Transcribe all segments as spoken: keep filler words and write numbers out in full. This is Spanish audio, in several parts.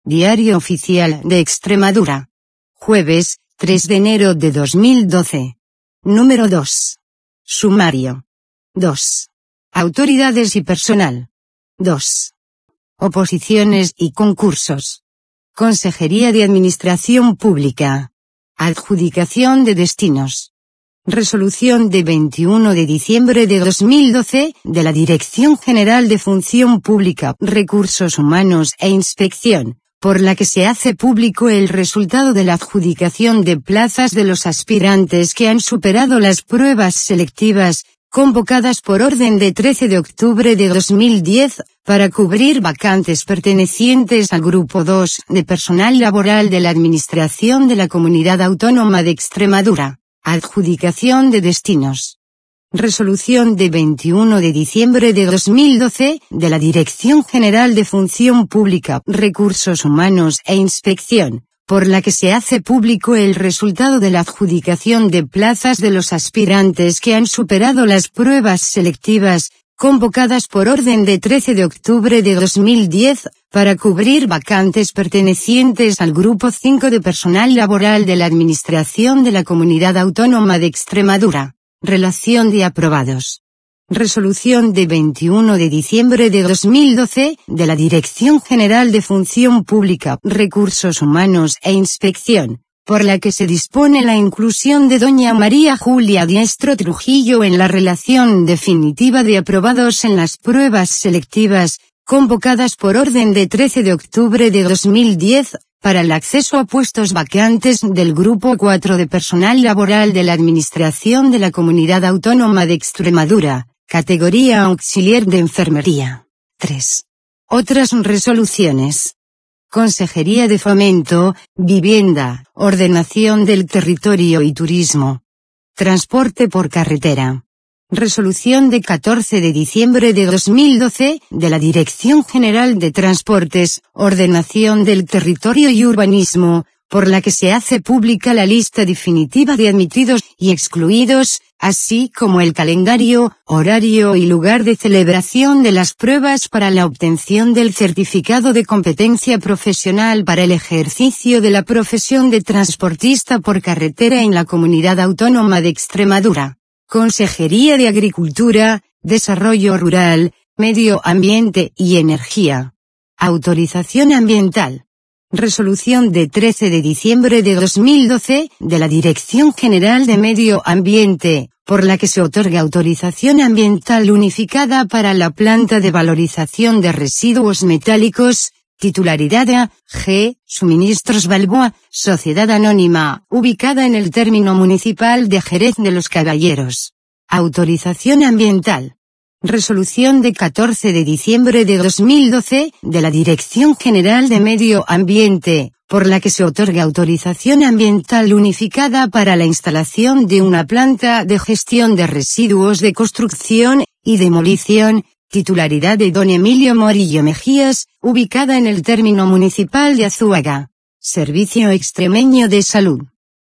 Diario Oficial de Extremadura. Jueves, tres de enero de dos mil doce. Número dos. Sumario. dos. Autoridades y personal. dos. Oposiciones y concursos. Consejería de Administración Pública. Adjudicación de destinos. Resolución de veintiuno de diciembre de dos mil doce, de la Dirección General de Función Pública, Recursos Humanos e Inspección, por la que se hace público el resultado de la adjudicación de plazas de los aspirantes que han superado las pruebas selectivas, convocadas por orden de trece de octubre de dos mil diez, para cubrir vacantes pertenecientes al Grupo dos de Personal Laboral de la Administración de la Comunidad Autónoma de Extremadura. Adjudicación de destinos. Resolución de veintiuno de diciembre de dos mil doce, de la Dirección General de Función Pública, Recursos Humanos e Inspección, por la que se hace público el resultado de la adjudicación de plazas de los aspirantes que han superado las pruebas selectivas, convocadas por orden de trece de octubre de dos mil diez, para cubrir vacantes pertenecientes al Grupo cinco de Personal Laboral de la Administración de la Comunidad Autónoma de Extremadura. Relación de aprobados. Resolución de veintiuno de diciembre de dos mil doce, de la Dirección General de Función Pública, Recursos Humanos e Inspección, por la que se dispone la inclusión de doña María Julia Diestro Trujillo en la relación definitiva de aprobados en las pruebas selectivas, convocadas por orden de trece de octubre de dos mil diez, para el acceso a puestos vacantes del Grupo cuatro de Personal Laboral de la Administración de la Comunidad Autónoma de Extremadura, categoría auxiliar de enfermería. tres. Otras resoluciones. Consejería de Fomento, Vivienda, Ordenación del Territorio y Turismo. Transporte por carretera. Resolución de catorce de diciembre de dos mil doce, de la Dirección General de Transportes, Ordenación del Territorio y Urbanismo, por la que se hace pública la lista definitiva de admitidos y excluidos, así como el calendario, horario y lugar de celebración de las pruebas para la obtención del certificado de competencia profesional para el ejercicio de la profesión de transportista por carretera en la Comunidad Autónoma de Extremadura. Consejería de Agricultura, Desarrollo Rural, Medio Ambiente y Energía. Autorización ambiental. Resolución de trece de diciembre de dos mil doce, de la Dirección General de Medio Ambiente, por la que se otorga autorización ambiental unificada para la planta de valorización de residuos metálicos, titularidad A G, Suministros Balboa, Sociedad Anónima, ubicada en el término municipal de Jerez de los Caballeros. Autorización ambiental. Resolución de catorce de diciembre de dos mil doce, de la Dirección General de Medio Ambiente, por la que se otorga autorización ambiental unificada para la instalación de una planta de gestión de residuos de construcción y demolición, titularidad de don Emilio Morillo Mejías, ubicada en el término municipal de Azuaga. Servicio Extremeño de Salud.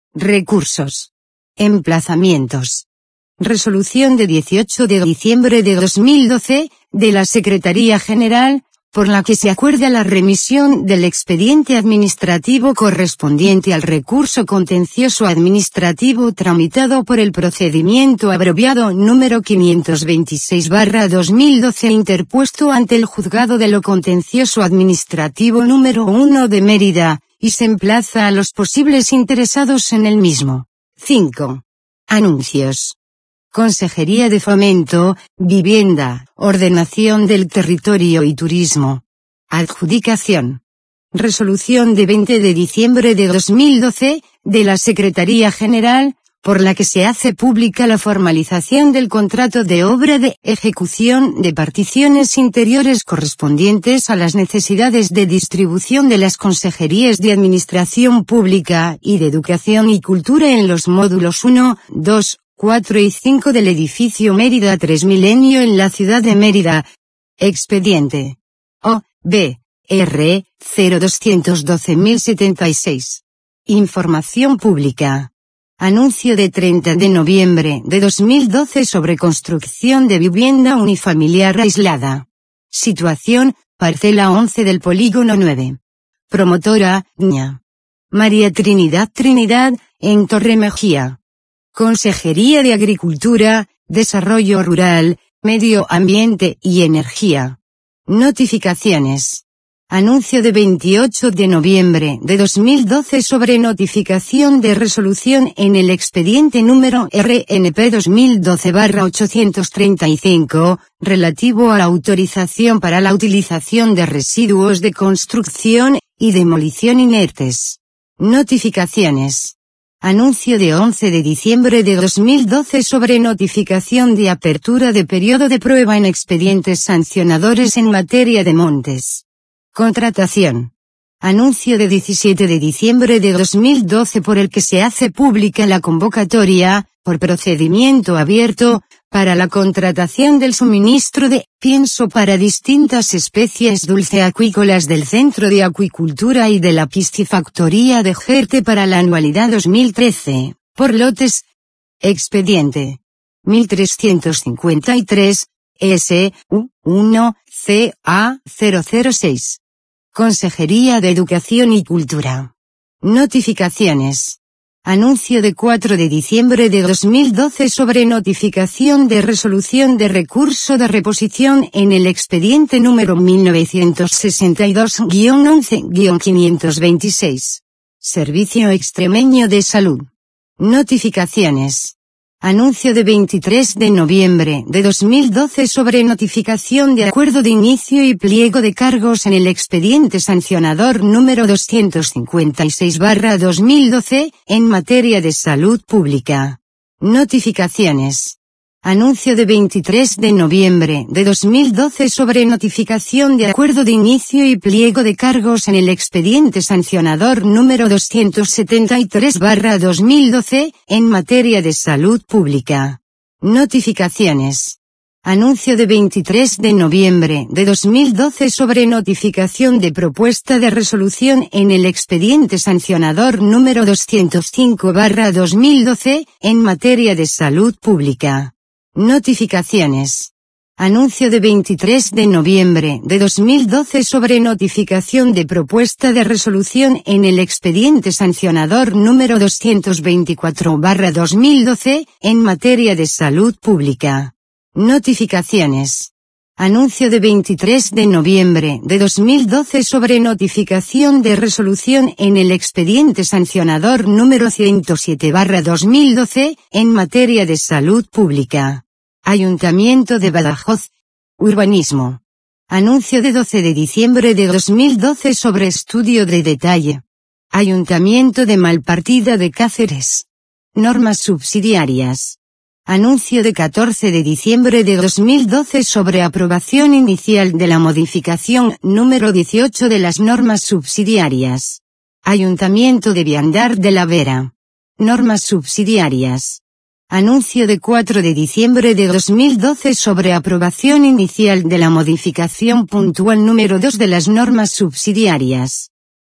Recursos. Emplazamientos. Resolución de dieciocho de diciembre de dos mil doce, de la Secretaría General, por la que se acuerda la remisión del expediente administrativo correspondiente al recurso contencioso administrativo tramitado por el procedimiento abreviado número quinientos veintiséis barra dos mil doce interpuesto ante el Juzgado de lo Contencioso Administrativo número uno de Mérida, y se emplaza a los posibles interesados en el mismo. cinco. Anuncios. Consejería de Fomento, Vivienda, Ordenación del Territorio y Turismo. Adjudicación. Resolución de veinte de diciembre de dos mil doce, de la Secretaría General, por la que se hace pública la formalización del contrato de obra de ejecución de particiones interiores correspondientes a las necesidades de distribución de las consejerías de Administración Pública y de Educación y Cultura en los módulos uno, dos, cuatro y cinco del edificio Mérida tres Milenio en la ciudad de Mérida. Expediente. O. B. R. cero doscientos doce mil setenta y seis. Información pública. Anuncio de treinta de noviembre de dos mil doce sobre construcción de vivienda unifamiliar aislada. Situación, parcela once del polígono nueve. Promotora, Dña María Trinidad Trinidad, en Torre Mejía. Consejería de Agricultura, Desarrollo Rural, Medio Ambiente y Energía. Notificaciones. Anuncio de veintiocho de noviembre de dos mil doce sobre notificación de resolución en el expediente número R N P dos mil doce barra ochocientos treinta y cinco, relativo a la autorización para la utilización de residuos de construcción y demolición inertes. Notificaciones. Anuncio de once de diciembre de dos mil doce sobre notificación de apertura de periodo de prueba en expedientes sancionadores en materia de montes. Contratación. Anuncio de diecisiete de diciembre de dos mil doce por el que se hace pública la convocatoria, por procedimiento abierto, para la contratación del suministro de pienso para distintas especies dulceacuícolas del Centro de Acuicultura y de la Piscifactoría de Jerte para la anualidad dos mil trece, por lotes. Expediente mil trescientos cincuenta y tres, S U uno C A cero cero seis. Consejería de Educación y Cultura. Notificaciones. Anuncio de cuatro de diciembre de dos mil doce sobre notificación de resolución de recurso de reposición en el expediente número mil novecientos sesenta y dos guion once guion quinientos veintiséis. Servicio Extremeño de Salud. Notificaciones. Anuncio de veintitrés de noviembre de dos mil doce sobre notificación de acuerdo de inicio y pliego de cargos en el expediente sancionador número doscientos cincuenta y seis barra dos mil doce, en materia de salud pública. Notificaciones. Anuncio de veintitrés de noviembre de dos mil doce sobre notificación de acuerdo de inicio y pliego de cargos en el expediente sancionador número doscientos setenta y tres barra dos mil doce, en materia de salud pública. Notificaciones. Anuncio de veintitrés de noviembre de dos mil doce sobre notificación de propuesta de resolución en el expediente sancionador número doscientos cinco barra dos mil doce, en materia de salud pública. Notificaciones. Anuncio de veintitrés de noviembre de dos mil doce sobre notificación de propuesta de resolución en el expediente sancionador número doscientos veinticuatro barra dos mil doce, en materia de salud pública. Notificaciones. Anuncio de veintitrés de noviembre de dos mil doce sobre notificación de resolución en el expediente sancionador número ciento siete barra dos mil doce, en materia de salud pública. Ayuntamiento de Badajoz. Urbanismo. Anuncio de doce de diciembre de dos mil doce sobre estudio de detalle. Ayuntamiento de Malpartida de Cáceres. Normas subsidiarias. Anuncio de catorce de diciembre de dos mil doce sobre aprobación inicial de la modificación número dieciocho de las normas subsidiarias. Ayuntamiento de Viandar de la Vera. Normas subsidiarias. Anuncio de cuatro de diciembre de dos mil doce sobre aprobación inicial de la modificación puntual número dos de las normas subsidiarias.